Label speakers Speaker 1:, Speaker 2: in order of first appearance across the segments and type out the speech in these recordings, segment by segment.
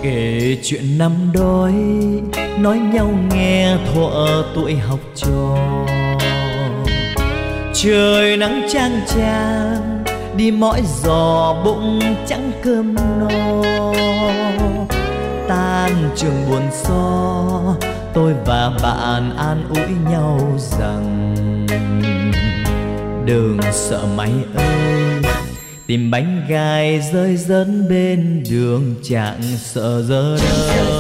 Speaker 1: Kể chuyện năm đôi nói nhau nghe thuở tuổi học trò. Trời nắng chang chang đi mỏi giò, bụng chẳng cơm no. Tan trường buồn so, tôi và bạn an ủi nhau rằng đừng sợ máy ơi, tìm bánh gai rơi rớn bên đường chẳng sợ giờ đâu.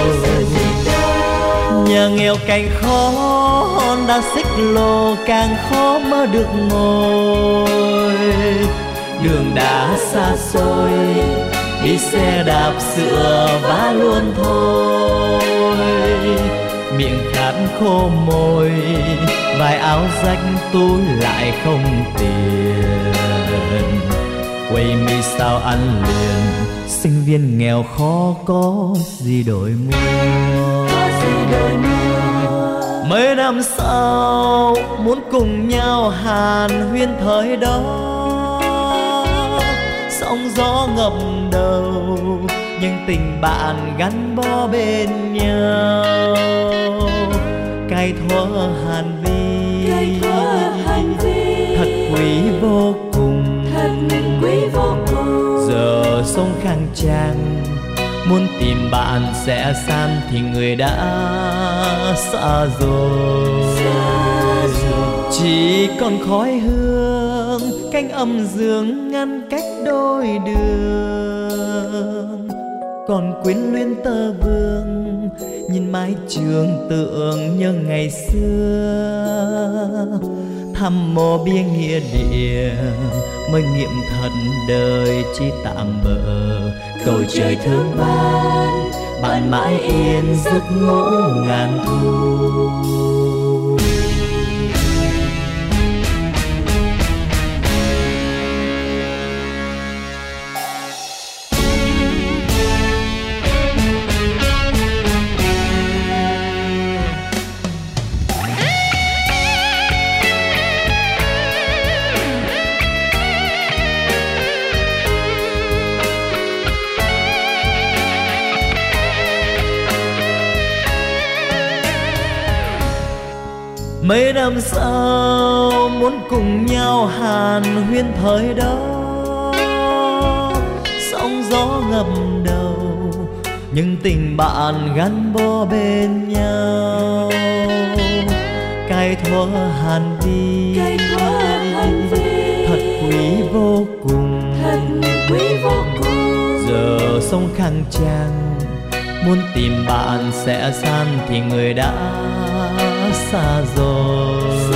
Speaker 1: Nhà nghèo cảnh khó đã xích lô, càng khó mơ được ngồi. Đường đá xa xôi đi xe đạp sữa vá luôn thôi. Miệng khát khô môi, vài áo rách túi lại không tiền. Quay mi sao ăn liền, sinh viên nghèo khó có gì đổi mua. Mấy năm sau muốn cùng nhau hàn huyên thời đó. Sóng gió ngập đầu nhưng tình bạn gắn bó bên nhau. Cay thuở Hàn Vi thật quý vô cùng. Giờ sông khang trang muốn tìm bạn sẽ san thì người đã xa rồi. Chỉ còn khói hương cánh âm dương ngăn cách đôi đường. Còn quyến luyến tơ vương nhìn mái trường tưởng nhớ ngày xưa. Thăm mộ bia nghĩa địa mới nghiệm thật đời chỉ tạm bợ. Cầu trời thương ban bạn mãi yên giấc ngủ ngàn thu. Mấy năm sau muốn cùng nhau hàn huyên thời đó. Sóng gió ngập đầu nhưng tình bạn gắn bó bên nhau. Cay thuở Hàn Vi thật quý vô cùng. Giờ sông khang trang muốn tìm bạn sẽ san thì người đã xa rồi.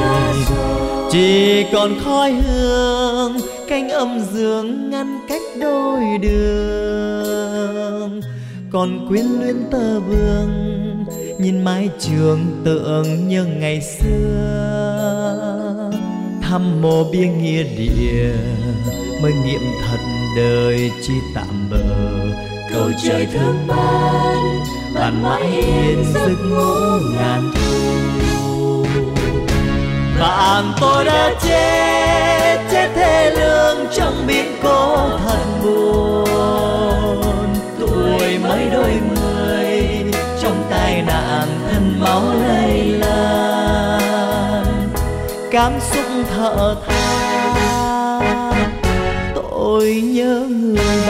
Speaker 1: Chỉ còn khói hương cánh âm dương ngăn cách đôi đường. Còn quyến luyến tơ vương nhìn mái trường tưởng nhớ ngày xưa. Thăm mộ bia nghĩa địa mới nghiệm thật đời chỉ tạm bợ. Cầu trời thương ban bạn mãi yên giấc ngủ ngàn thu. Bạn tôi đã chết thê lương trong biến cố thật buồn. Tuổi mới đôi mươi trong tai nạn thân máu lây lan. Cảm xúc thở than tôi nhớ người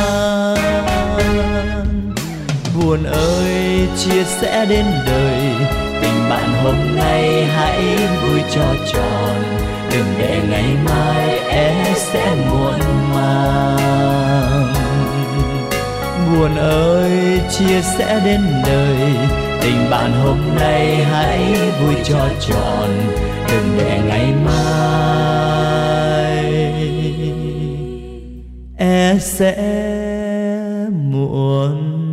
Speaker 1: bạn. Buồn ơi chia sẻ đến đời, tình bạn hôm nay hãy vui cho tròn. Đừng để ngày mai sẽ muộn màng. Buồn ơi chia sẻ đến đời, tình bạn hôm nay hãy vui cho tròn. Đừng để ngày mai sẽ muộn